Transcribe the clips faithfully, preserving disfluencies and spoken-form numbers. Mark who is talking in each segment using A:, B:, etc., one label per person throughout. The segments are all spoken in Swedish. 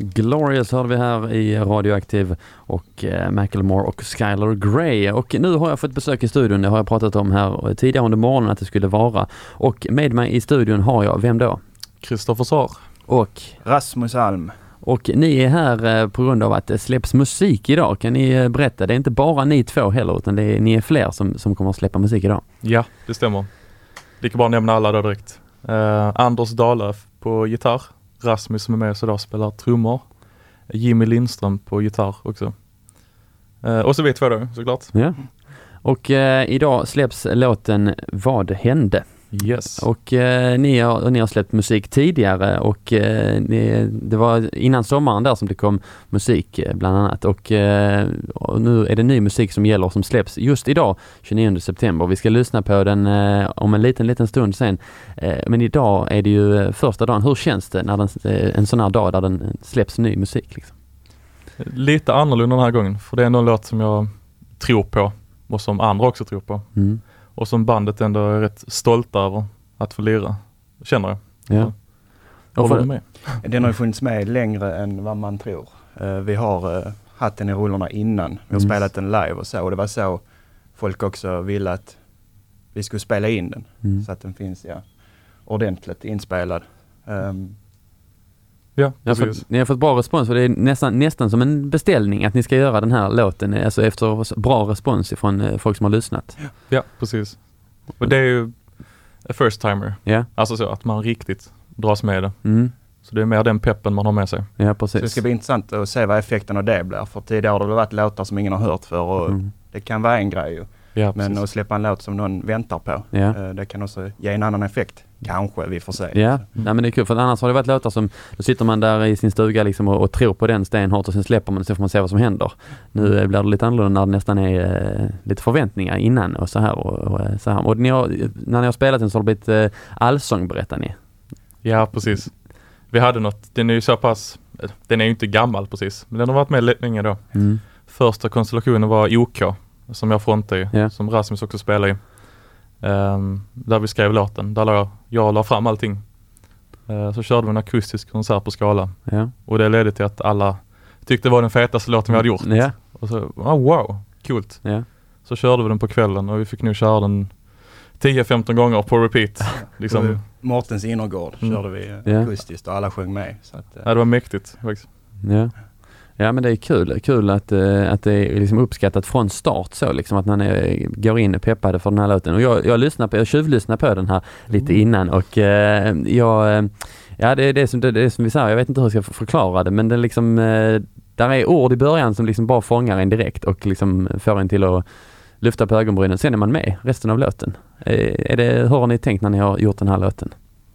A: Glorious hörde vi här i Radioaktiv och eh, Macklemore och Skylar Grey. Och nu har jag fått besök i studion, det har jag pratat om här tidigare under morgonen att det skulle vara. Och med mig i studion har jag, vem då?
B: Kristoffer Saar.
A: Och
C: Rasmus Alm.
A: Och ni är här eh, på grund av att det släpps musik idag. Kan ni eh, berätta? Det är inte bara ni två heller, utan det är, ni är fler som, som kommer att släppa musik idag.
B: Ja, det stämmer. Det kan bara nämna alla då direkt. Eh, Anders Dahlöf på gitarr. Rasmus som är med så då spelar trummor. Jimmy Lindström på gitarr också. Eh, och så vet vi då, såklart.
A: Ja. Och eh, idag släpps låten Vad hände?
B: Yes.
A: Och eh, ni, har, ni har släppt musik tidigare och eh, ni, det var innan sommaren där som det kom musik eh, bland annat. Och, eh, och nu är det ny musik som gäller som släpps just idag, tjugonionde september. Vi ska lyssna på den eh, om en liten, liten stund sen. Eh, men idag är det ju första dagen. Hur känns det när den, eh, en sån här dag där den släpps ny musik? Liksom?
B: Lite annorlunda den här gången, för det är en låt som jag tror på och som andra också tror på.
A: Mm.
B: Och som bandet ändå är rätt stolta över att få lira. Känner jag.
A: Ja.
B: Och för, med.
C: Den har ju funnits med längre än vad man tror. Uh, vi har uh, haft den i rollerna innan. Vi har mm. spelat den live och så. Och det var så folk också ville att vi skulle spela in den. Mm. Så att den finns ja, ordentligt inspelad. Um,
B: ja,
A: ni, har fått, ni har fått bra respons och det är nästan, nästan som en beställning att ni ska göra den här låten alltså efter bra respons från folk som har lyssnat.
B: Ja, ja precis. Och det är ju a first timer.
A: Ja.
B: Alltså så att man riktigt dras med det.
A: Mm.
B: Så det är mer den peppen man har med sig.
A: Ja, precis.
C: Så det ska bli intressant att se vad effekten av det blir. För tidigare har det varit låtar som ingen har hört för och mm. det kan vara en grej ju.
B: Ja,
C: men att släppa en låt som någon väntar på,
A: ja.
C: det kan också ge en annan effekt. Kanske, vi får se.
A: Ja, mm. Nej, men det är kul för annars har det varit låtar som, då sitter man där i sin stuga liksom och, och tror på den stenhårt och sen släpper man och så får man se vad som händer. Nu blir det lite annorlunda när det nästan är eh, lite förväntningar innan och så här och, och så här. Och ni har, när ni har spelat den så har det blivit eh, allsång, berättar ni.
B: Ja, precis. Vi hade något, den är ju så pass, den är ju inte gammal precis, men den har varit med länge då.
A: Mm.
B: Första konstellationen var O K som jag frontade i,
A: ja.
B: som Rasmus också spelar i. Um, där vi skrev låten, där jag, jag la fram allting. Uh, så körde vi en akustisk konsert på Skala.
A: Ja.
B: Och det ledde till att alla tyckte det var den fetaste låten vi hade gjort.
A: Ja.
B: Och så, oh, wow, coolt.
A: Ja.
B: Så körde vi den på kvällen och vi fick nu köra den tio femton gånger på repeat. Liksom.
C: Mortens innergård mm. körde vi akustiskt och alla sjöng med. Så att, uh.
B: ja, det var mäktigt faktiskt.
A: Ja. Ja, men det är kul, kul att, uh, att det är liksom uppskattat från start så liksom att man är, går in och peppade för den här låten. Och jag, jag lyssnar på, jag tjuvlyssnar på den här lite innan och uh, jag, uh, ja det är det som, det, det är som vi säger, jag vet inte hur jag ska förklara det, men det liksom, uh, där är ord i början som liksom bara fångar en direkt och liksom får en till att lyfta på ögonbrynen. Sen är man med resten av låten. Uh, är det, hur har ni tänkt när ni har gjort den här låten?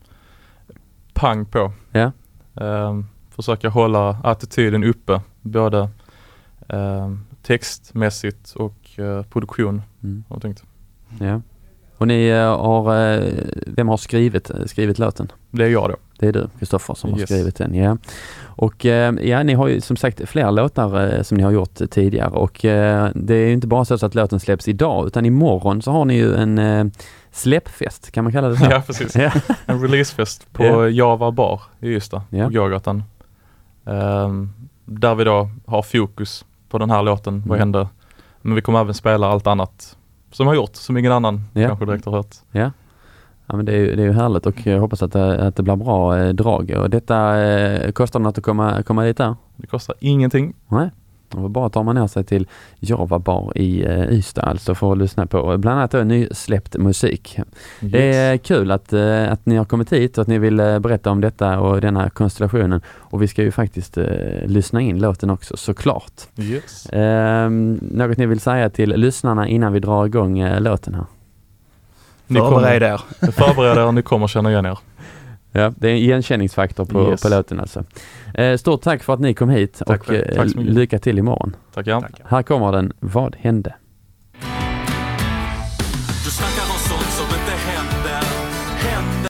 B: Pang på.
A: Ja.
B: Um. Försöka hålla attityden uppe, både eh, textmässigt och eh, produktion.
A: Mm.
B: Har jag tänkt.
A: Ja. Och ni uh, har, uh, vem har skrivit, skrivit låten?
B: Det är jag då.
A: Det är du, Kristoffer, som
B: yes.
A: har skrivit den. Ja. Och uh, ja, ni har ju som sagt flera låtar uh, som ni har gjort uh, tidigare. Och uh, det är ju inte bara så att låten släpps idag, utan imorgon så har ni ju en uh, släppfest, kan man kalla det så?
B: Ja, precis. Ja. En releasefest på yeah. Java Bar i Ystad, yeah. på Gågatan. Um, där vi då har fokus på den här låten, mm. vad händer? Men vi kommer även spela allt annat som har gjort, som ingen annan yeah. kanske direkt har hört.
A: Ja, ja men det är ju, det är ju härligt och jag hoppas att det, att det blir bra eh, drag. Och detta, eh, kostar det något att komma, komma dit där?
B: Det kostar ingenting.
A: Nej. Det var bara att ta man ner sig till Java Bar i uh, Ystad alltså för att lyssna på bland annat uh, nysläppt musik. Yes. Det är kul att, uh, att ni har kommit hit och att ni vill uh, berätta om detta och denna konstellationen. Och vi ska ju faktiskt uh, lyssna in låten också, såklart.
B: Yes.
A: Uh, något ni vill säga till lyssnarna innan vi drar igång uh, låten här?
C: Förbered er.
B: Förbered er, ni kommer känna igen er.
A: Ja, det är en igenkänningsfaktor på, yes. på låten alltså. Eh, stort tack för att ni kom hit tack och eh, lycka till imorgon.
B: Tack, ja.
A: Här kommer den, Vad hände?